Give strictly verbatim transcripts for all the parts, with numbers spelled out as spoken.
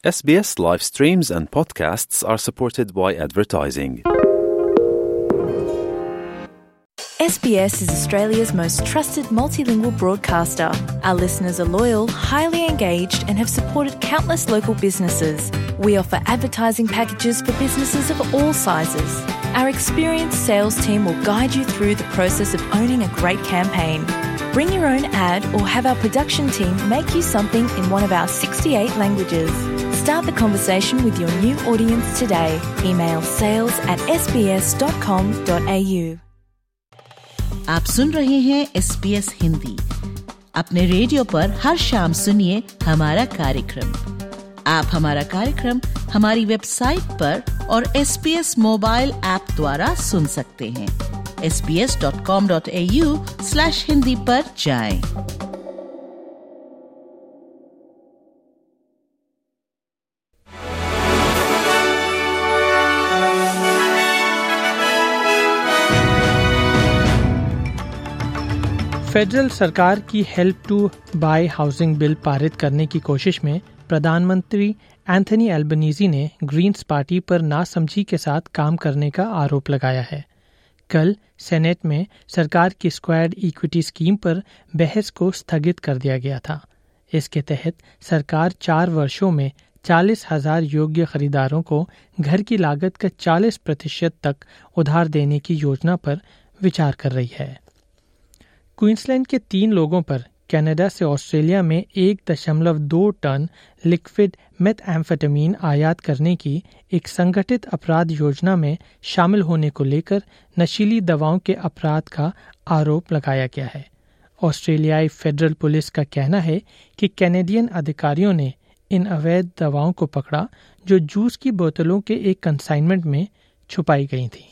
S B S live streams and podcasts are supported by advertising. S B S is Australia's most trusted multilingual broadcaster. Our listeners are loyal, highly engaged and have supported countless local businesses. We offer advertising packages for businesses of all sizes. Our experienced sales team will guide you through the process of owning a great campaign. Bring your own ad or have our production team make you something in one of our sixty-eight languages. Start the conversation with your new audience today. Email sales at s b s dot com dot a u. आप सुन रहे हैं S B S Hindi. अपने radio पर हर शाम सुनिए हमारा कार्यक्रम। आप हमारा कार्यक्रम हमारी वेबसाइट पर और S B S mobile app द्वारा सुन सकते हैं। S B S dot com dot A U slash Hindi पर जाएं। फेडरल सरकार की help to buy housing bill पारित करने की कोशिश में प्रधानमंत्री एंथनी एल्बनीज़ी ने ग्रीन्स पार्टी पर नासमझी के साथ काम करने का आरोप लगाया है। कल सेनेट में सरकार की स्क्वाड इक्विटी स्कीम पर बहस को स्थगित कर दिया गया था। इसके तहत सरकार चार वर्षों में चालीस हजार योग्य खरीदारों को घर की लागत का चालीस प्रतिशत तक उधार देने की योजना पर विचार कर रही है। क्वींसलैंड के तीन लोगों पर कनाडा से ऑस्ट्रेलिया में एक दशमलव दो टन लिक्विड मेथएम्फेटामीन आयात करने की एक संगठित अपराध योजना में शामिल होने को लेकर नशीली दवाओं के अपराध का आरोप लगाया गया है। ऑस्ट्रेलियाई फेडरल पुलिस का कहना है कि कैनेडियन अधिकारियों ने इन अवैध दवाओं को पकड़ा जो जूस की बोतलों के एक कंसाइनमेंट में छुपाई गई थी।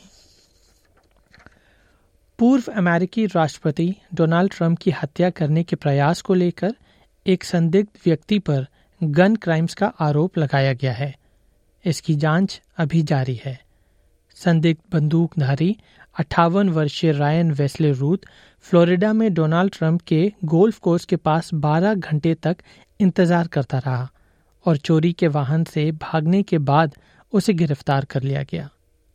पूर्व अमेरिकी राष्ट्रपति डोनाल्ड ट्रंप की हत्या करने के प्रयास को लेकर एक संदिग्ध व्यक्ति पर गन क्राइम्स का आरोप लगाया गया है। इसकी जांच अभी जारी है। संदिग्ध बंदूकधारी अट्ठावन वर्षीय रायन वेस्ले रूथ फ्लोरिडा में डोनाल्ड ट्रंप के गोल्फ कोर्स के पास बारह घंटे तक इंतजार करता रहा और चोरी के वाहन से भागने के बाद उसे गिरफ्तार कर लिया गया।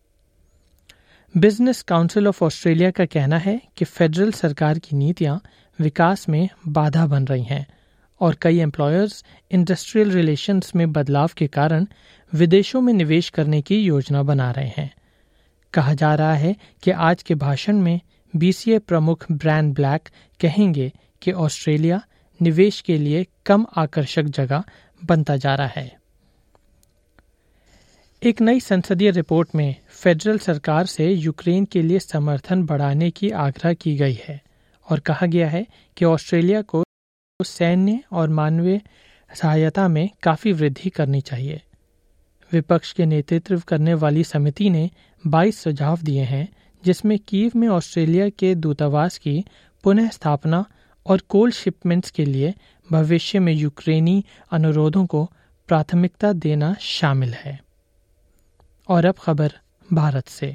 बिजनेस काउंसिल ऑफ ऑस्ट्रेलिया का कहना है कि फेडरल सरकार की नीतियां विकास में बाधा बन रही हैं और कई एम्प्लॉयर्स इंडस्ट्रियल रिलेशंस में बदलाव के कारण विदेशों में निवेश करने की योजना बना रहे हैं। कहा जा रहा है कि आज के भाषण में बी सी ए प्रमुख ब्रैन ब्लैक कहेंगे कि ऑस्ट्रेलिया निवेश के लिए कम आकर्षक जगह बनता जा रहा है। एक नई संसदीय रिपोर्ट में फेडरल सरकार से यूक्रेन के लिए समर्थन बढ़ाने की आग्रह की गई है और कहा गया है कि ऑस्ट्रेलिया को सैन्य और मानवीय सहायता में काफ़ी वृद्धि करनी चाहिए। विपक्ष के नेतृत्व करने वाली समिति ने बाईस सुझाव दिए हैं जिसमें कीव में ऑस्ट्रेलिया के दूतावास की पुनः स्थापना और कोल शिपमेंट्स के लिए भविष्य में यूक्रेनी अनुरोधों को प्राथमिकता देना शामिल है। और अब खबर भारत से।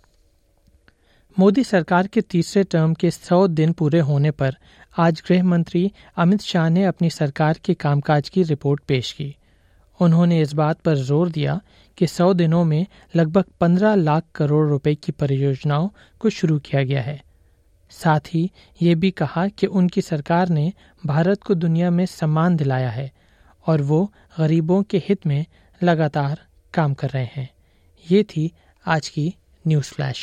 मोदी सरकार के तीसरे टर्म के सौ दिन पूरे होने पर आज गृह मंत्री अमित शाह ने अपनी सरकार के कामकाज की रिपोर्ट पेश की। उन्होंने इस बात पर जोर दिया कि सौ दिनों में लगभग पंद्रह लाख करोड़ रुपए की परियोजनाओं को शुरू किया गया है। साथ ही ये भी कहा कि उनकी सरकार ने भारत को दुनिया में सम्मान दिलाया है और वो गरीबों के हित में लगातार काम कर रहे हैं। ये थी आज की news flash.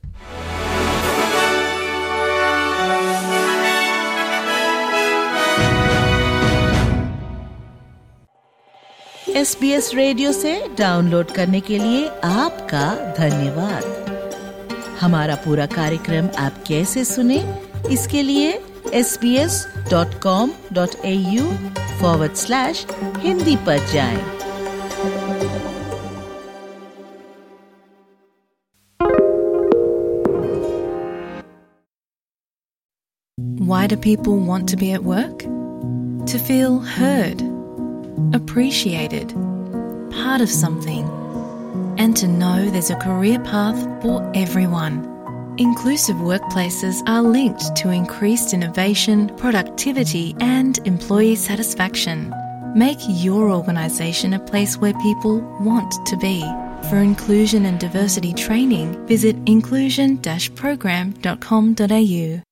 S B S radio से डाउनलोड करने के लिए आपका धन्यवाद। हमारा पूरा कार्यक्रम आप कैसे सुने, इसके लिए S B S dot com dot A U forward slash Hindi पर जाएं। Why do people want to be at work? To feel heard, appreciated, part of something, and to know there's a career path for everyone. Inclusive workplaces are linked to increased innovation, productivity, and employee satisfaction. Make your organisation a place where people want to be. For inclusion and diversity training, visit inclusion dash program dot com dot a u.